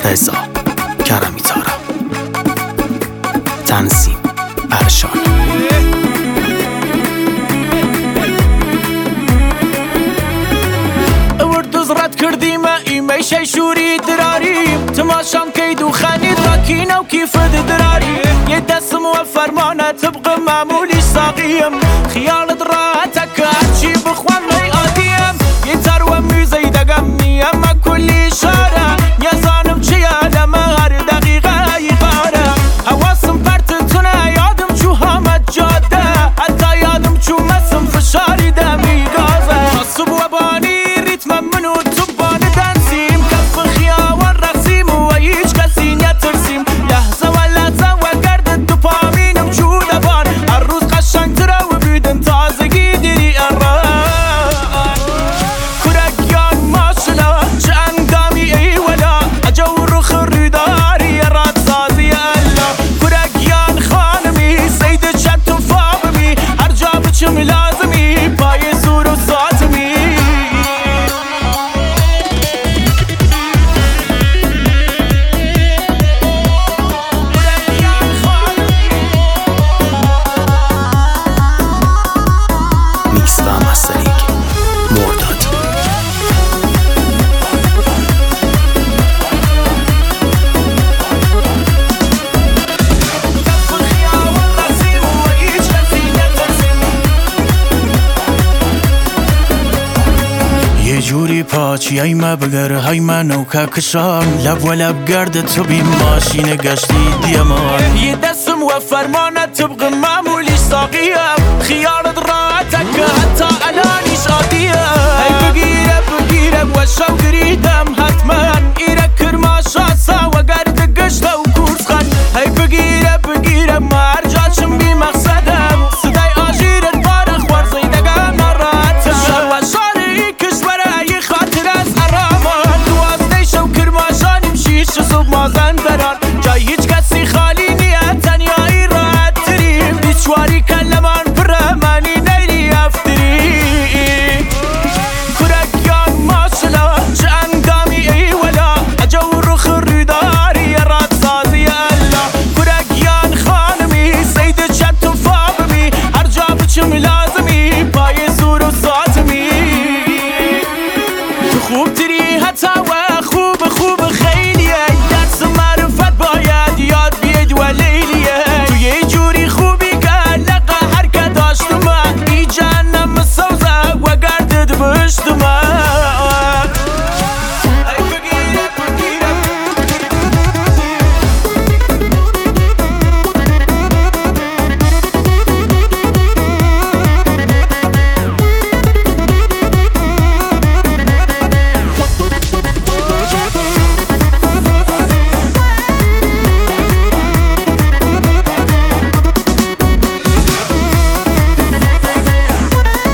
رضا کرمی‌زارا، تنظیم ارشان. وردوز رد کردیم ایمی شوری دراریم تماشام کید و خنید راکینه و کیف دراریم یه دستم و فرمانه طبق معمولی ساقیم خیالت راحتك هرچی بخوام می آدیم یه تر و میزی دگم نیم کلی شاره یزانم چیه لما هر دقیقه یقاره حواسم پرتتونه یادم چو همه جاده حتی یادم چو مسم فشاری دمی گازه حسب و بانی ریتم منو تو بانه دنسیم کف خیابان رقصیم و هیچ کسی نترسیم لحظه و لحظه و گرد دوپامینم چو دوان هر روز قشنگتره و بیدم تازگی دیری اران کرکیان ماشلا چه اندامی ای ولا عجو رو خریداری راد سازی الا کرکیان خانمی سید چند تو فابمی هر جا بچم لازمی پای زور و ساتمی میکس و مسترینگ مرداد. یه جوری پاچی ای ما بگر های منو که کشام لب و لب گرد تو بی ماشین گشتی دیمان یه دستم و فرمانه طبق معمولی ساقیم خیالت راحتك حتی الانیش عادیه ای بگیره و شو گریدم حتما ایره کرما شاسا و گرد گشت و کورس خان ای بگیره ما هر جاشم بی مقصدم صدای آجیرت بارخ ورزی دگم ناراحتم شر و شاری کشوره ای خاطر از ارامان دوازده شو کرما شانیم شیش صبح مازن بران جای هیچ کسی خالی نیه تنیایی راحت تریم بیچواری کلمان برمانی نیلی افتری کرکیان ماشلا چه اندامی ای ولا عجو رو خریداری راد سازی الا کرکیان خانمی سید چند تو فابمی هر جا بچم لازمی پای زور و ساتمی تو خوب تری حتی و خوب خیلیه درس معرفت باید یاد بید و لیلیه تو یه جوری خوبی که لقا هر که داشتم ای جهنم سوزه و گردد بشتم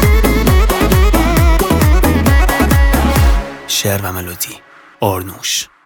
شعر و ملودی آرنوش.